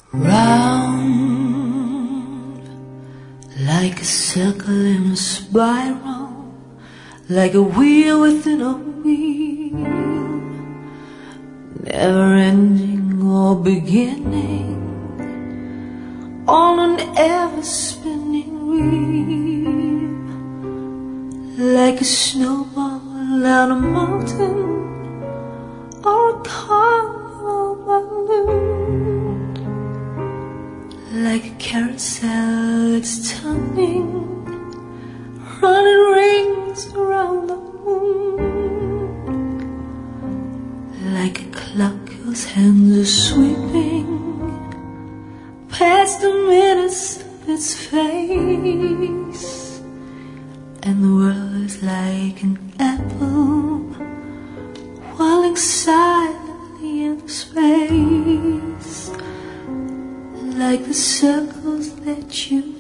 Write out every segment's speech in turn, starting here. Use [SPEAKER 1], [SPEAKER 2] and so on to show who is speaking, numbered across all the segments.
[SPEAKER 1] Round like a circle in a spiral, like a wheel within a wheel, never ending or beginning, on an ever spinning wheel, like a snowball down a mountain or a carnival balloon, like a carousel that's turning, running rings around the moon, like a clock whose hands are sweeping past the minutes of its face, and the world is like an apple whirling silently in space, like the circles that you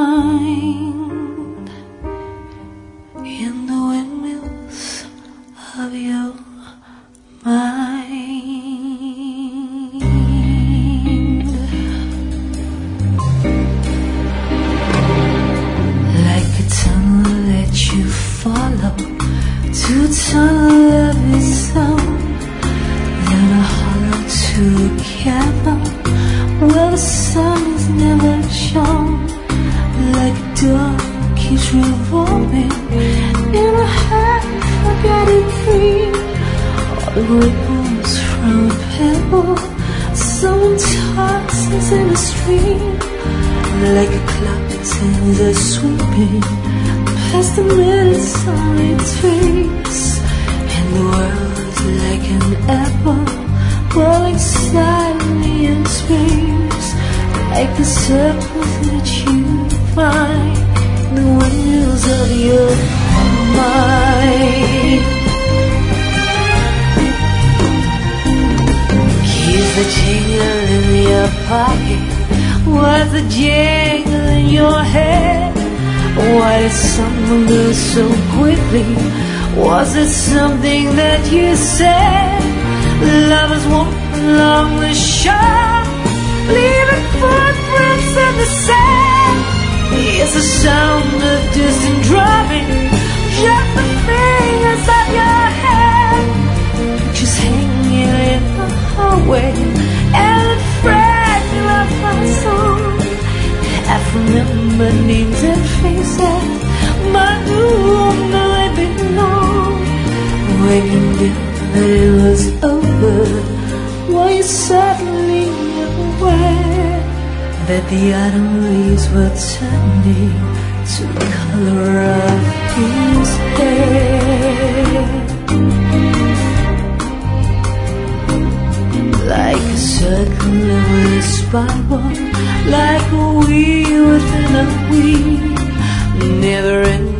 [SPEAKER 1] find in the windmills of your mind. Like a tunnel that you follow to a tunnel of its own, then a hollow to a cavern where the sun is never shone, like a door keeps revolving in a half-forgotten dream, or the ripples from a pebble someone tosses in a stream, like a clock that's hands are sweeping past the minutes on its face, and the world's like an apple falling silently in space, like the circles that you find in the windows of your mind. Keep the jingle in your pocket, what's the jingle in your head? Why did someone go so quickly? Was it something that you said? Lovers walk along the shore, leaving footprints in the sand. It's the sound of distant drumming, just the fingers of your hand, just hanging in the hallway, and the fragment of my soul. Half remembered names and faces, but who will it be known? Waking up that it was over, were you suddenly aware that the autumn leaves were turning to the color of his hair? Like a circle in a spiral, like a wheel within a wheel, never ending